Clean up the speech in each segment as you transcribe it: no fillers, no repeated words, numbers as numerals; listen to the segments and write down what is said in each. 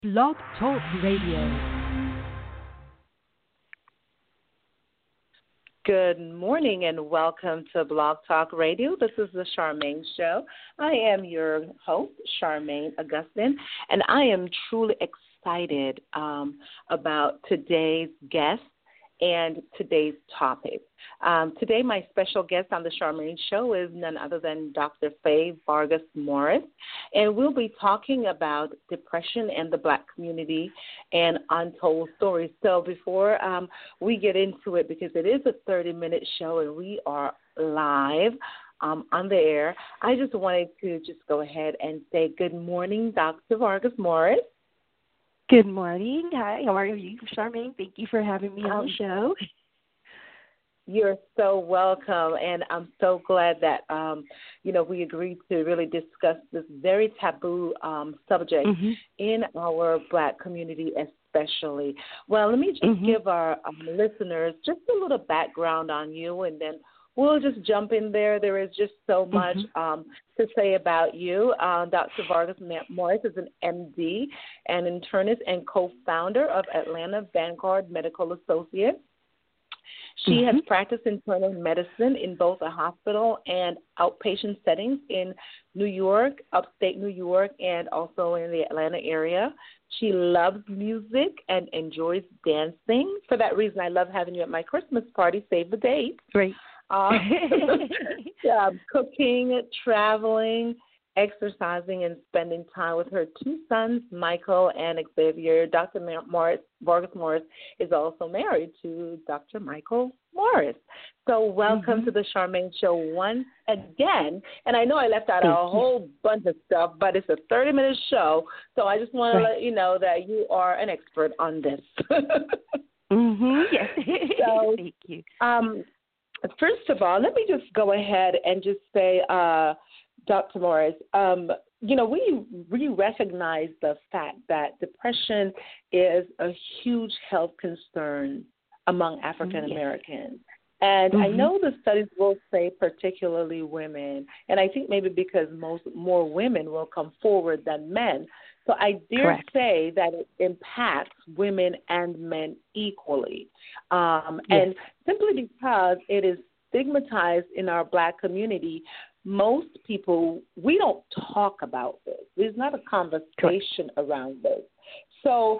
Blog Talk Radio. Good morning and welcome to Blog Talk Radio. This is the Charmaine Show. I am your host, Charmaine Augustine, and I am truly excited about today's guest and today's topic. Today, my special guest on the Charmaine Show is none other than Dr. Faye Vargas Morris, and we'll be talking about depression and the Black community and untold stories. So before we get into it, because it is a 30-minute show and we are live on the air, I just wanted to just go ahead and say good morning, Dr. Vargas Morris. Good morning. Hi, how are you, Charmaine? Thank you for having me on the show. You're so welcome, and I'm so glad that, we agreed to really discuss this very taboo subject in our Black community especially. Well, let me just give our listeners just a little background on you, and then we'll just jump in there. There is just so much to say about you. Dr. Vargas Morris is an MD, an internist, and co-founder of Atlanta Vanguard Medical Associates. She has practiced internal medicine in both a hospital and outpatient settings in New York, upstate New York, and also in the Atlanta area. She loves music and enjoys dancing. For that reason, I love having you at my Christmas party. Save the date. Great. Cooking, traveling, exercising, and spending time with her two sons, Michael and Xavier. Dr. Vargas Morris is also married to Dr. Michael Morris. So welcome to the Charmaine Show once again. And I know I left out a whole bunch of stuff, but it's a 30-minute show, so I just want to let you know that you are an expert on this. Yes. So, thank you. First of all, let me just go ahead and just say, Dr. Morris, we recognize the fact that depression is a huge health concern among African Americans. And I know the studies will say particularly women, and I think maybe because more women will come forward than men. So I dare say that it impacts women and men equally. And simply because it is stigmatized in our Black community, most people, we don't talk about this. There's not a conversation around this. So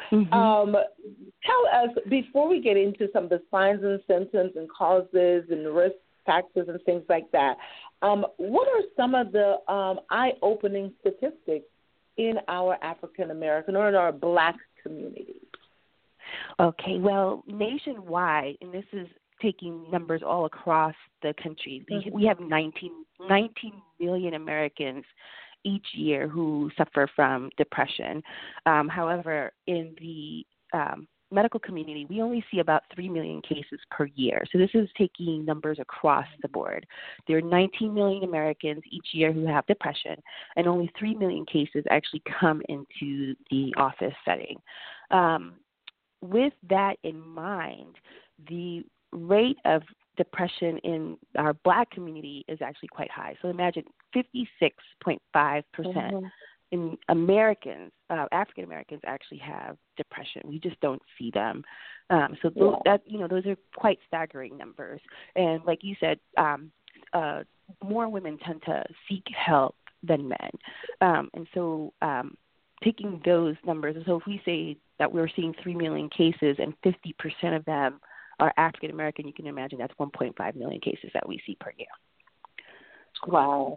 tell us, before we get into some of the signs and symptoms and causes and risk factors and things like that, what are some of the eye-opening statistics in our African-American or in our Black community? Okay, well, nationwide, and this is taking numbers all across the country, we have 19 million Americans each year who suffer from depression. However, in the medical community, we only see about 3 million cases per year. So this is taking numbers across the board. There are 19 million Americans each year who have depression, and only 3 million cases actually come into the office setting. With that in mind, the rate of depression in our Black community is actually quite high. So imagine 56.5% in Americans, African Americans, actually have depression. We just don't see them. Those are quite staggering numbers. And like you said, more women tend to seek help than men. Taking those numbers, so if we say that we're seeing 3 million cases and 50% of them are African American, you can imagine that's 1.5 million cases that we see per year. Wow.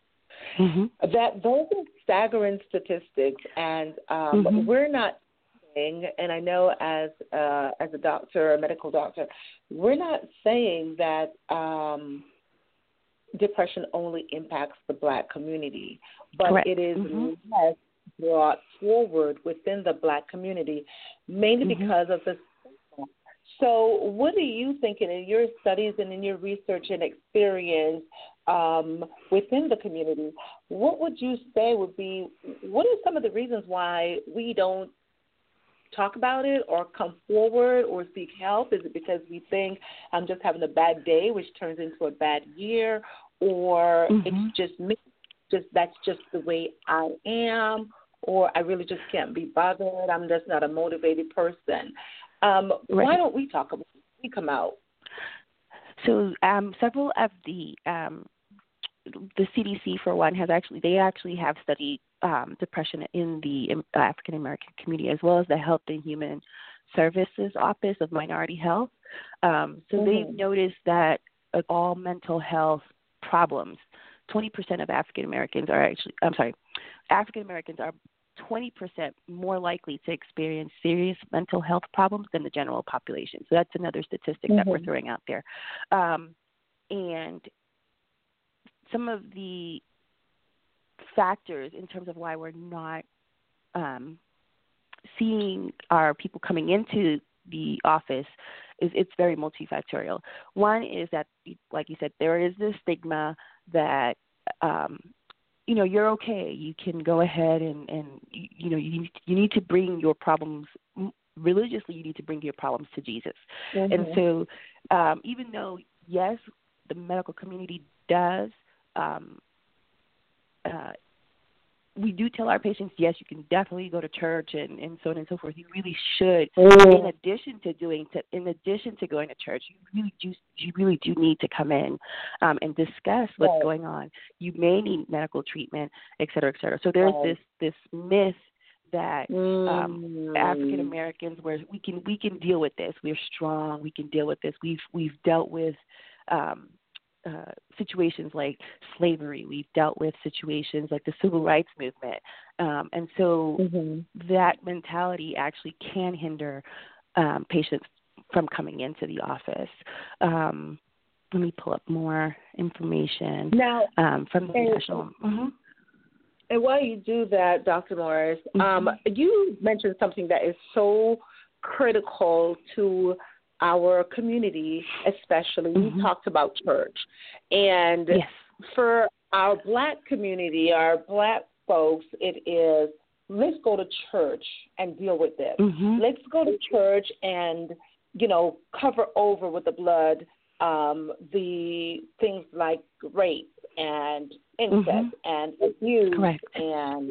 Those are staggering statistics, and we're not saying, and I know as a doctor, a medical doctor, we're not saying that depression only impacts the Black community, but it is less brought forward within the Black community, mainly because of the. So what are you thinking in your studies and in your research and experience within the community? What would you say would be, what are some of the reasons why we don't talk about it or come forward or seek help? Is it because we think I'm just having a bad day, which turns into a bad year, or it's just me, that's just the way I am, or I really just can't be bothered. I'm just not a motivated person. Right. Why don't we talk about it? We come out? So several of the CDC, for one, have studied depression in the African American community, as well as the Health and Human Services Office of Minority Health. So they've noticed that of all mental health problems, 20% of African Americans are 20% more likely to experience serious mental health problems than the general population. So that's another statistic that we're throwing out there. And some of the factors in terms of why we're not seeing our people coming into the office is it's very multifactorial. One is that, like you said, there is this stigma that you're okay. You can go ahead and you need to bring your problems religiously. You need to bring your problems to Jesus. And so, even though yes, the medical community does. We do tell our patients, yes, you can definitely go to church and so on and so forth. You really should. In addition to going to church, you really do need to come in and discuss what's going on. You may need medical treatment, et cetera, et cetera. So there's this myth that African Americans, where we can deal with this. We're strong. We can deal with this. We've dealt with situations like slavery. We've dealt with situations like the civil rights movement. And so that mentality actually can hinder patients from coming into the office. Let me pull up more information now from the national. And while you do that, Dr. Morris, you mentioned something that is so critical to our community, especially. We talked about church. And for our Black community, our Black folks, it is, let's go to church and deal with this. Let's go to church and, cover over with the blood the things like rape and incest and abuse and,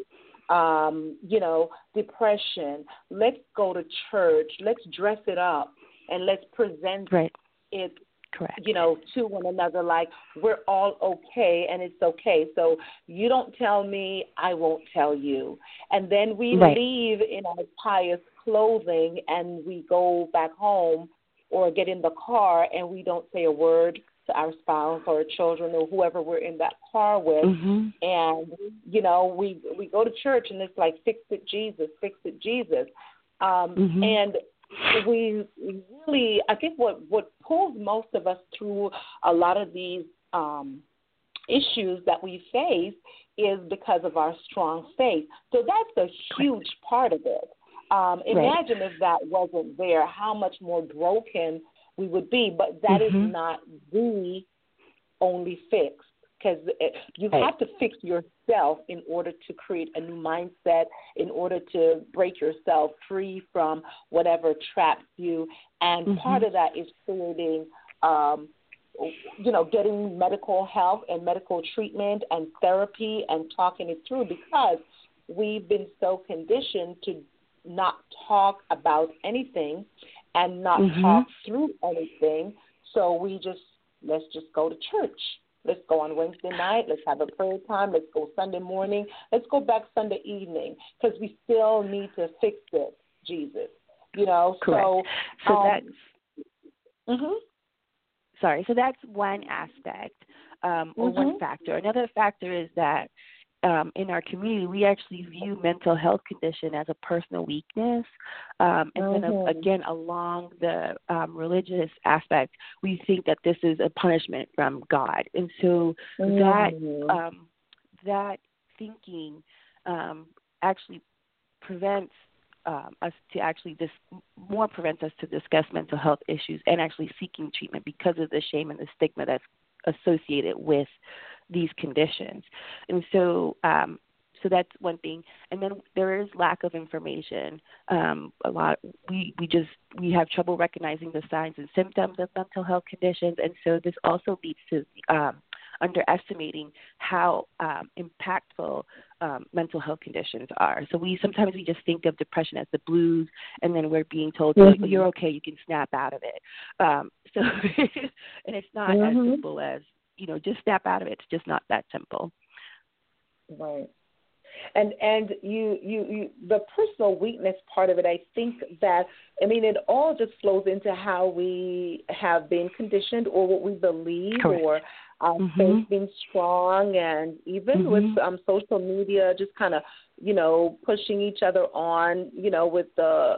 depression. Let's go to church. Let's dress it up. And let's present it, to one another like we're all okay and it's okay. So you don't tell me, I won't tell you. And then we leave in our pious clothing and we go back home or get in the car and we don't say a word to our spouse or our children or whoever we're in that car with. And, we go to church and it's like, fix it, Jesus. And we really, I think what pulls most of us through a lot of these issues that we face is because of our strong faith. So that's a huge part of it. Imagine if that wasn't there, how much more broken we would be. But that is not the only fix, because you have to fix yourself in order to create a new mindset, in order to break yourself free from whatever traps you. And part of that is creating, getting medical help and medical treatment and therapy and talking it through, because we've been so conditioned to not talk about anything and not talk through anything. So let's just go to church. Let's go on Wednesday night. Let's have a prayer time. Let's go Sunday morning. Let's go back Sunday evening, because we still need to fix it, Jesus. Correct. So that's one aspect or one factor. Another factor is that in our community, we actually view mental health condition as a personal weakness. And then, again, along the religious aspect, we think that this is a punishment from God. And so that thinking actually prevents us to discuss mental health issues and actually seeking treatment, because of the shame and the stigma that's associated with these conditions. And so that's one thing. And then there is lack of information. We have trouble recognizing the signs and symptoms of mental health conditions, and so this also leads to underestimating how impactful mental health conditions are. So sometimes we just think of depression as the blues, and then we're being told, oh, you're okay, you can snap out of it. So, and it's not as simple as, just snap out of it. It's just not that simple. Right. And you the personal weakness part of it, I think that, it all just flows into how we have been conditioned or what we believe. Correct. Or our faith being strong, and even with social media, just kind of, pushing each other on, with the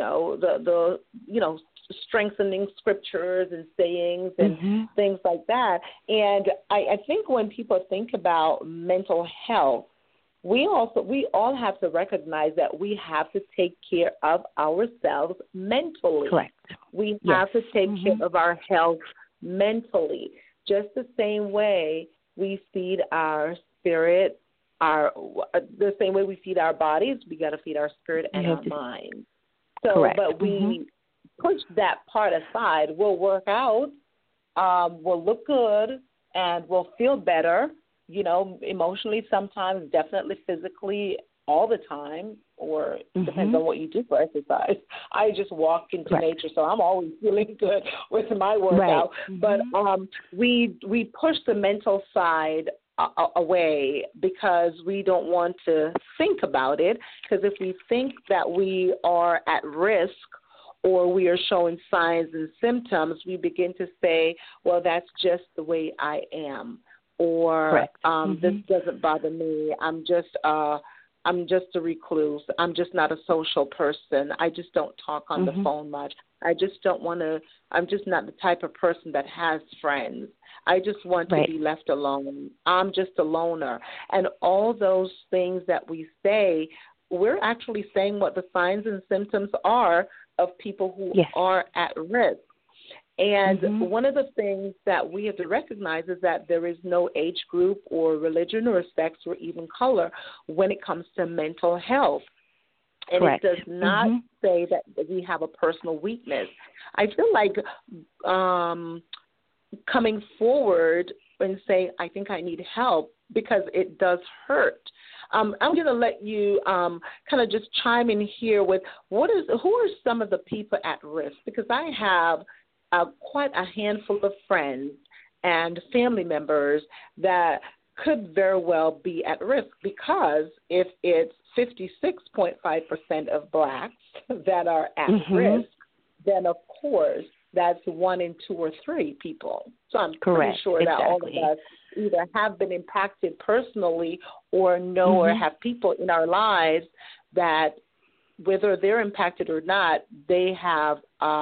strengthening scriptures and sayings and things like that. And I think when people think about mental health, we all have to recognize that we have to take care of ourselves mentally. Correct. We have to take care of our health mentally, just the same way we feed our spirit, the same way we feed our bodies. We got to feed our spirit and our mind. So, correct. But we push that part aside. We'll work out, we'll look good, and we'll feel better. Emotionally sometimes, definitely physically, all the time, or depends on what you do for exercise. I just walk into nature, so I'm always feeling good with my workout. Right. But we push the mental side away because we don't want to think about it, because if we think that we are at risk or we are showing signs and symptoms, we begin to say, well, that's just the way I am. Or this doesn't bother me. I'm just a recluse. I'm just not a social person. I just don't talk on the phone much. I just don't want to. I'm just not the type of person that has friends. I just want to be left alone. I'm just a loner. And all those things that we say, we're actually saying what the signs and symptoms are of people who are at risk. And one of the things that we have to recognize is that there is no age group or religion or sex or even color when it comes to mental health. And Correct. It does not say that we have a personal weakness. I feel like coming forward and saying, I think I need help, because it does hurt. I'm going to let you kind of just chime in here with who are some of the people at risk, because I have quite a handful of friends and family members that could very well be at risk, because if it's 56.5% of blacks that are at risk, then of course that's 1 in 2 or 3 people. So I'm pretty sure that all of us either have been impacted personally or know or have people in our lives that, whether they're impacted or not, they have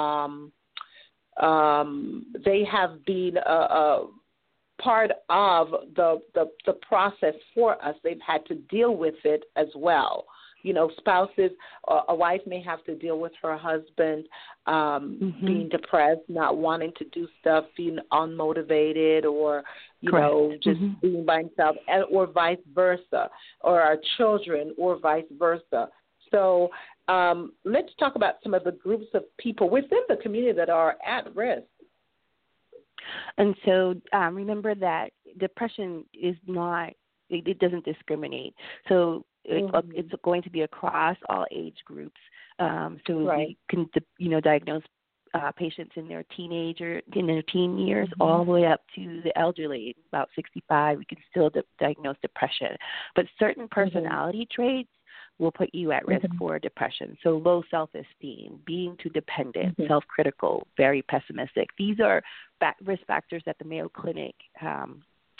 been part of the process for us. They've had to deal with it as well. Spouses, a wife may have to deal with her husband being depressed, not wanting to do stuff, being unmotivated, or, just being by himself, or vice versa, or our children, or vice versa. So let's talk about some of the groups of people within the community that are at risk. And so remember that depression is not, it doesn't discriminate. So it's going to be across all age groups. We can, diagnose patients in their teen years all the way up to the elderly. About 65, we can still diagnose depression. But certain personality traits will put you at risk for depression. So low self-esteem, being too dependent, self-critical, very pessimistic. These are risk factors that the Mayo Clinic have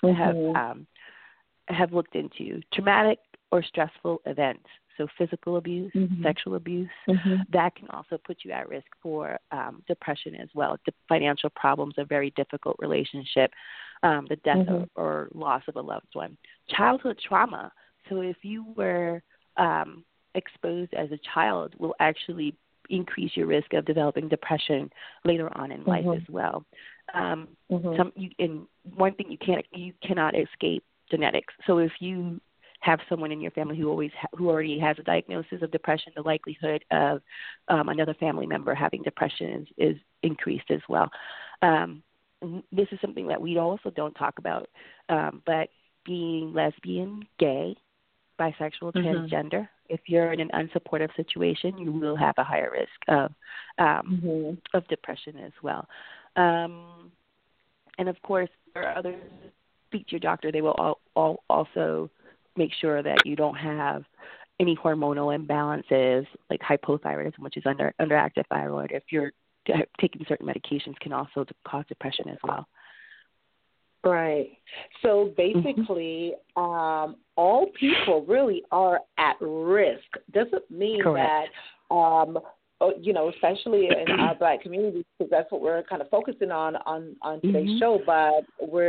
looked into. Traumatic or stressful events, so physical abuse, sexual abuse, that can also put you at risk for depression as well. The financial problems, a very difficult relationship, the death or loss of a loved one. Childhood trauma, so if you were exposed as a child, will actually increase your risk of developing depression later on in life as well. And one thing you cannot escape genetics. So if you have someone in your family who already has a diagnosis of depression, the likelihood of another family member having depression is increased as well. This is something that we also don't talk about, but being lesbian, gay, bisexual, Mm-hmm. transgender. If you're in an unsupportive situation, you will have a higher risk of depression as well. And of course, there are others. Speak to your doctor. They will also make sure that you don't have any hormonal imbalances like hypothyroidism, which is underactive thyroid. If you're taking certain medications, can also cause depression as well. Right. So basically, all people really are at risk. Doesn't mean Correct. that, especially in our Black community, because that's what we're kind of focusing on today's show. But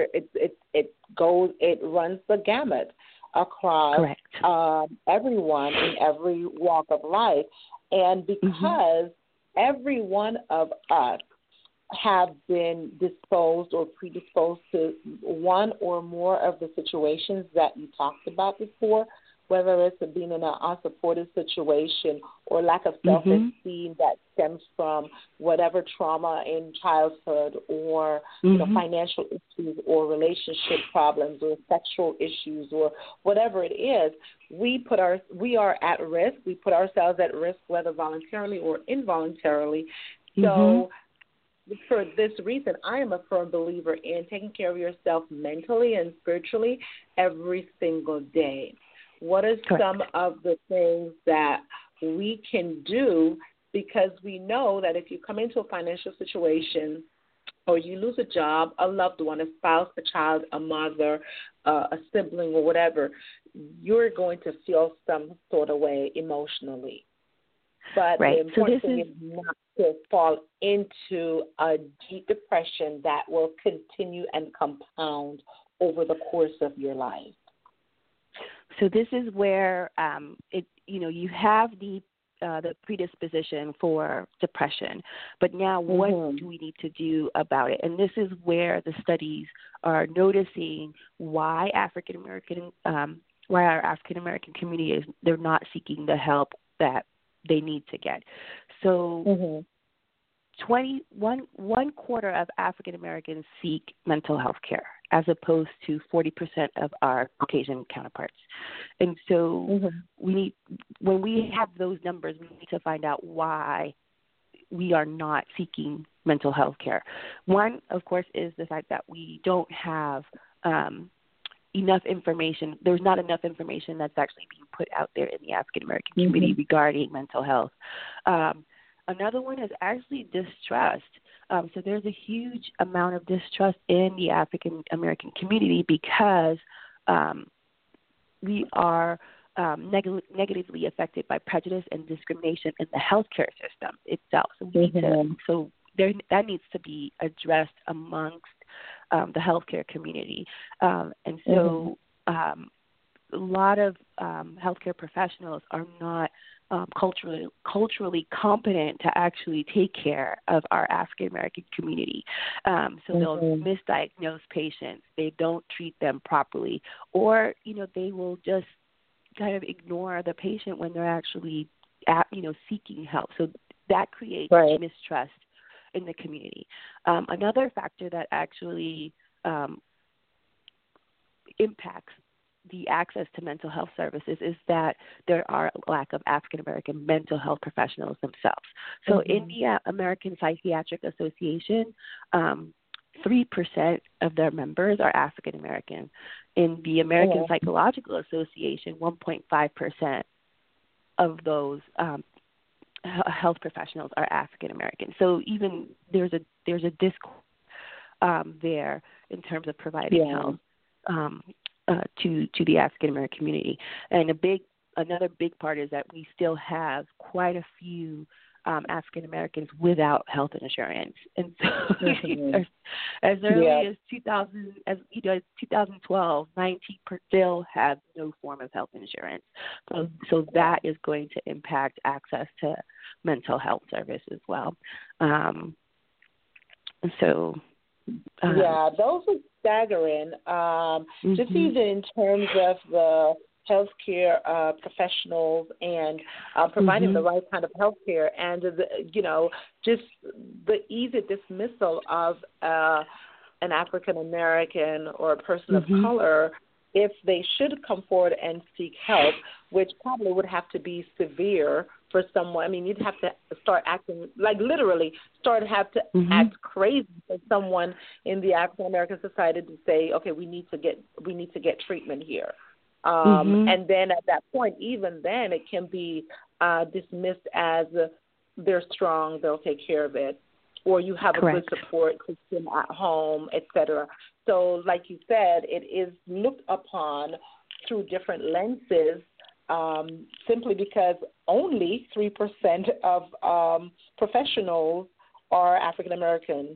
it runs the gamut across everyone in every walk of life, and because every one of us have been disposed or predisposed to one or more of the situations that you talked about before, whether it's being in an unsupportive situation or lack of self-esteem that stems from whatever trauma in childhood or financial issues or relationship problems or sexual issues or whatever it is, we are at risk. We put ourselves at risk, whether voluntarily or involuntarily. So for this reason, I am a firm believer in taking care of yourself mentally and spiritually every single day. What are some of the things that we can do? Because we know that if you come into a financial situation or you lose a job, a loved one, a spouse, a child, a mother, a sibling or whatever, you're going to feel some sort of way emotionally. But the important thing is not to fall into a deep depression that will continue and compound over the course of your life. So this is where you have the predisposition for depression, but now what do we need to do about it? And this is where the studies are noticing why our African American community they're not seeking the help that they need to get. So 1 quarter of African Americans seek mental health care, as opposed to 40% of our Caucasian counterparts. And so when we have those numbers, we need to find out why we are not seeking mental health care. One, of course, is the fact that we don't have enough information. There's not enough information that's actually being put out there in the African American community regarding mental health. Another one is actually distrust. So there's a huge amount of distrust in the African American community because we are negatively affected by prejudice and discrimination in the healthcare system itself. So that needs to be addressed amongst the healthcare community. And so a lot of healthcare professionals are not culturally competent to actually take care of our African American community. So they'll misdiagnose patients. They don't treat them properly, or they will just kind of ignore the patient when they're actually seeking help. So that creates mistrust in the community. Another factor that actually impacts the access to mental health services is that there are a lack of African American mental health professionals themselves. So in the American Psychiatric Association, 3% of their members are African American. In the American Psychological Association, 1.5% of those health professionals are African American. So even there's a discord there in terms of providing health to the African American community. And another big part is that we still have quite a few African Americans without health insurance, and so as early as 2012, 19% still have no form of health insurance. So that is going to impact access to mental health service as well. Those are staggering. Just even in terms of the healthcare professionals and providing the right kind of healthcare, and just the easy dismissal of an African American or a person of color if they should come forward and seek help, which probably would have to be severe for someone. I mean, you'd have to start acting, like literally have to act crazy for someone in the African American society to say, okay, we need to get treatment here. And then at that point, even then, it can be dismissed as they're strong, they'll take care of it, or you have Correct. a good support system at home, et cetera. So like you said, it is looked upon through different lenses simply because only 3% of professionals are African American,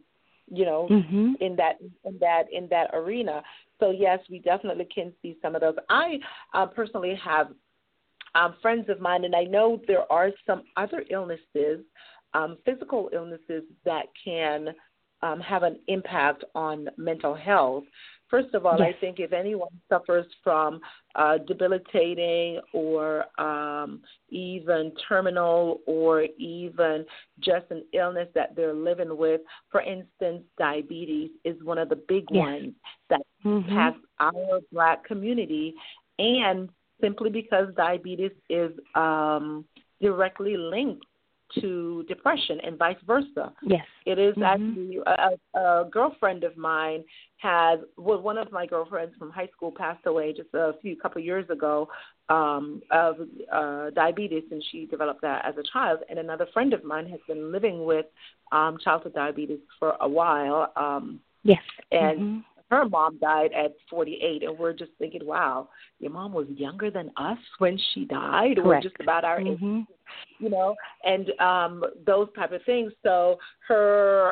in that arena. So yes, we definitely can see some of those. I personally have friends of mine, and I know there are some other illnesses, physical illnesses that can have an impact on mental health. First of all, yes. I think if anyone suffers from debilitating or even terminal or even just an illness that they're living with, for instance, diabetes is one of the big yes. ones that impacts our Black community, and simply because diabetes is directly linked to depression and vice versa. Yes. It is actually a girlfriend of mine one of my girlfriends from high school passed away just a couple of years ago of diabetes, and she developed that as a child. And another friend of mine has been living with childhood diabetes for a while. Yes. And her mom died at 48, and we're just thinking, wow, your mom was younger than us when she died. Correct. We're just about our age, and those type of things. So her,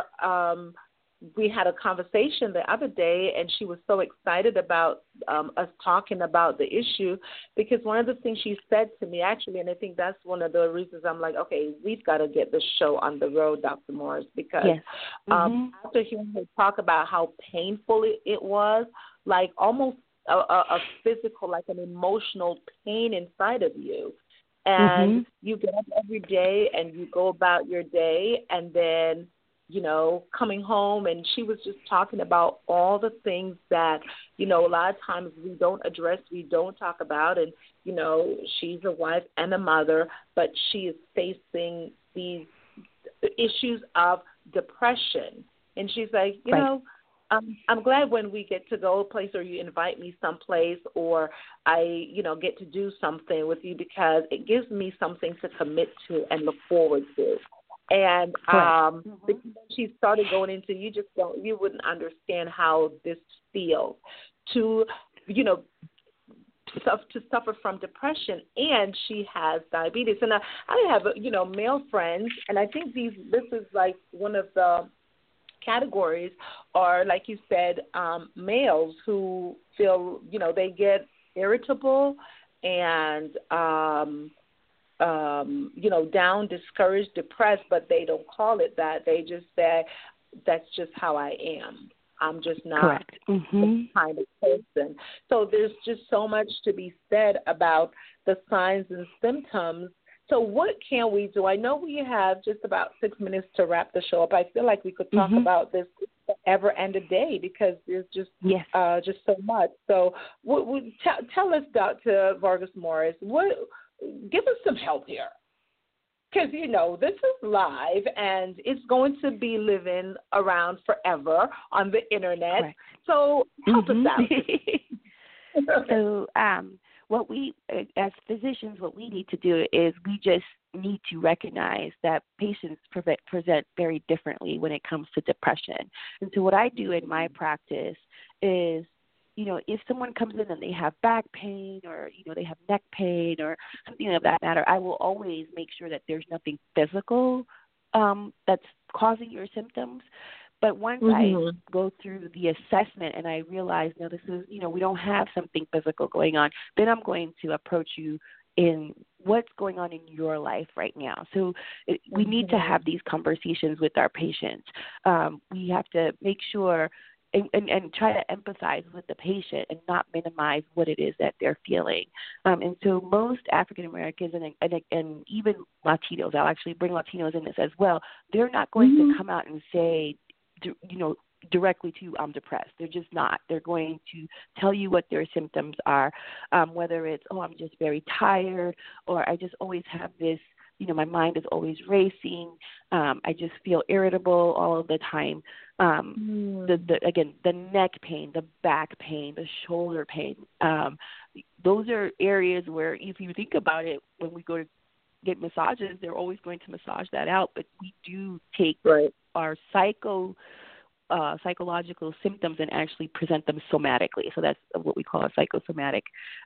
we had a conversation the other day, and she was so excited about us talking about the issue, because one of the things she said to me, actually, and I think that's one of the reasons I'm like, okay, we've got to get this show on the road, Dr. Morris, because yes. after hearing her talk about how painful it was, like almost a physical, like an emotional pain inside of you. And you get up every day and you go about your day, and then coming home, and she was just talking about all the things that, a lot of times we don't address, we don't talk about. And, she's a wife and a mother, but she is facing these issues of depression. And she's like, I'm glad when we get to go a place, or you invite me someplace, or I, get to do something with you, because it gives me something to commit to and look forward to. And because she started going into, you wouldn't understand how this feels to suffer from depression, and she has diabetes. And I have male friends, and I think this is like one of the categories are, like you said, males who feel they get irritable and down, discouraged, depressed, but they don't call it that. They just say, that's just how I am. I'm just not the kind of person. So there's just so much to be said about the signs and symptoms. So what can we do? I know we have just about 6 minutes to wrap the show up. I feel like we could talk about this forever and a day, because there's just just so much. So tell us, Dr. Vargas Morris, give us some help here, because this is live and it's going to be living around forever on the internet. Correct. So help us out. So what we, as physicians, what we need to do is we just need to recognize that patients present very differently when it comes to depression. And so what I do in my practice is, if someone comes in and they have back pain, or, they have neck pain or something of that matter, I will always make sure that there's nothing physical that's causing your symptoms. But once I go through the assessment and I realize, no, this is, we don't have something physical going on, then I'm going to approach you in what's going on in your life right now. So we need to have these conversations with our patients. We have to make sure and try to empathize with the patient and not minimize what it is that they're feeling. And so most African Americans and even Latinos, I'll actually bring Latinos in this as well, they're not going to come out and say, directly to I'm depressed. They're just not. They're going to tell you what their symptoms are, whether it's, I'm just very tired, or I just always have this, my mind is always racing. I just feel irritable all of the time. The neck pain, the back pain, the shoulder pain. Those are areas where, if you think about it, when we go to get massages, they're always going to massage that out. But we do take our psychological symptoms and actually present them somatically. So that's what we call a psychosomatic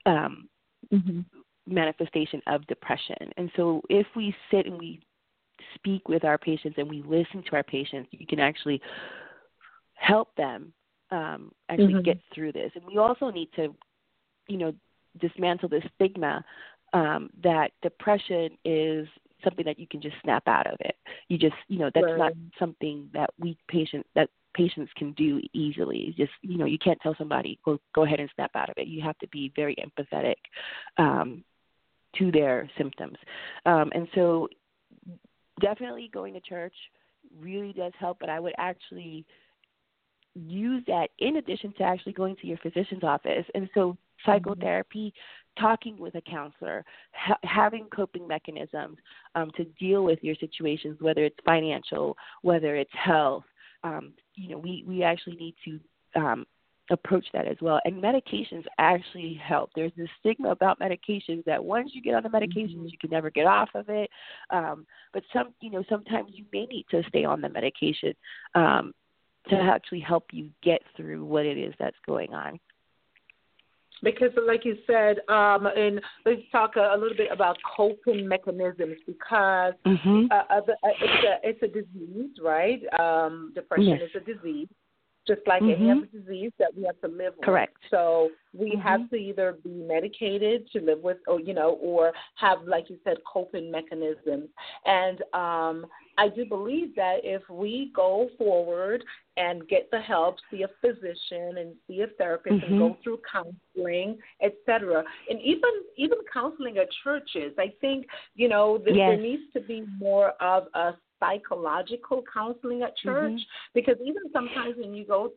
manifestation of depression. And so if we sit and we speak with our patients and we listen to our patients, you can actually help them actually get through this. And we also need to, dismantle the stigma that depression is something that you can just snap out of it. You just, that's not something that patients can do easily. Just, you can't tell somebody, go ahead and snap out of it. You have to be very empathetic to their symptoms. And so definitely going to church really does help, but I would actually use that in addition to actually going to your physician's office. And so psychotherapy, talking with a counselor, having coping mechanisms to deal with your situations, whether it's financial, whether it's health, we actually need to approach that as well. And medications actually help. There's this stigma about medications that once you get on the medications, you can never get off of it. But sometimes you may need to stay on the medication to actually help you get through what it is that's going on. Because, like you said, and let's talk a little bit about coping mechanisms, because it's a disease, right? Depression is a disease, just like any other disease that we have to live with. Correct. So we have to either be medicated to live with, or have, like you said, coping mechanisms. And I do believe that if we go forward and get the help, see a physician and see a therapist and go through counseling, etc., and even counseling at churches, I think, there needs to be more of a psychological counseling at church, because even sometimes when you go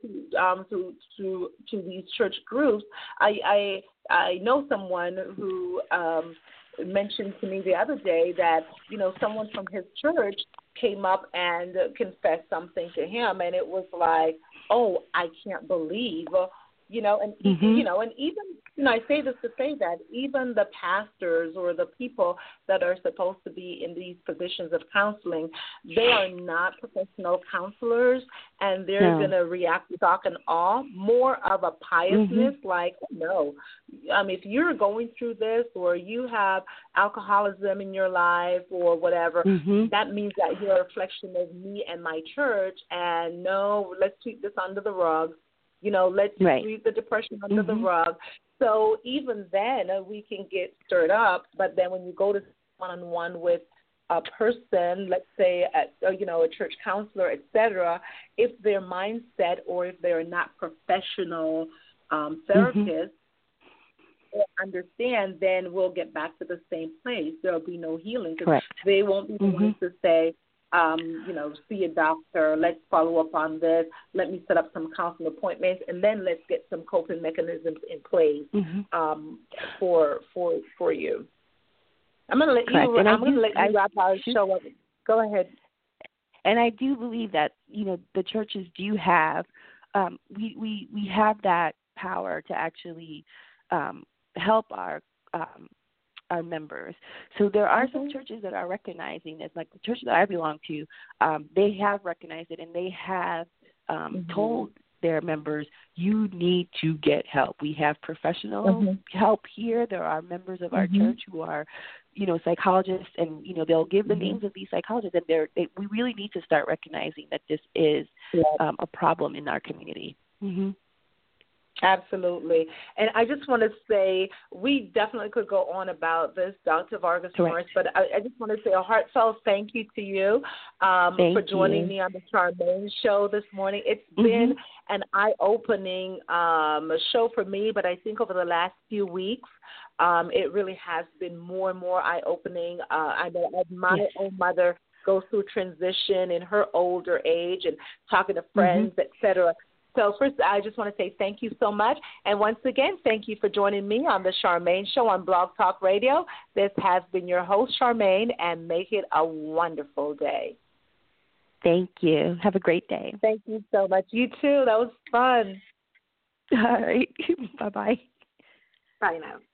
to these church groups, I know someone who mentioned to me the other day that someone from his church came up and confessed something to him, and it was like, oh, I can't believe, and even I say this to say that even the pastors or the people that are supposed to be in these positions of counseling, they are not professional counselors, and they're going to react with shock and awe, more of a piousness, like, no, if you're going through this, or you have alcoholism in your life or whatever, that means that you're a reflection of me and my church, and no, let's sweep this under the rug. Let's sweep the depression under the rug. So even then, we can get stirred up. But then when you go to one-on-one with a person, let's say a church counselor, etc., if their mindset or if they're not professional therapists or understand, then we'll get back to the same place. There'll be no healing, because they won't be the ones to say, see a doctor, let's follow up on this, let me set up some counseling appointments, and then let's get some coping mechanisms in place for you. I'm going to let you wrap our show up. Go ahead. And I do believe that, the churches do have, we have that power to actually help our members. So there are some churches that are recognizing this, like the church that I belong to. They have recognized it, and they have told their members, you need to get help. We have professional help here. There are members of our church who are, psychologists, and, they'll give the names of these psychologists, and we really need to start recognizing that this is a problem in our community. Absolutely. And I just want to say, we definitely could go on about this, Dr. Vargas Morris, but I just want to say a heartfelt thank you to you for joining me on the Charmaine Show this morning. It's been an eye-opening show for me, but I think over the last few weeks, it really has been more and more eye-opening. I know as my own mother goes through transition in her older age and talking to friends, et cetera. So first, I just want to say thank you so much. And once again, thank you for joining me on the Charmaine Show on Blog Talk Radio. This has been your host, Charmaine, and make it a wonderful day. Thank you. Have a great day. Thank you so much. You too. That was fun. All right. Bye-bye. Bye now.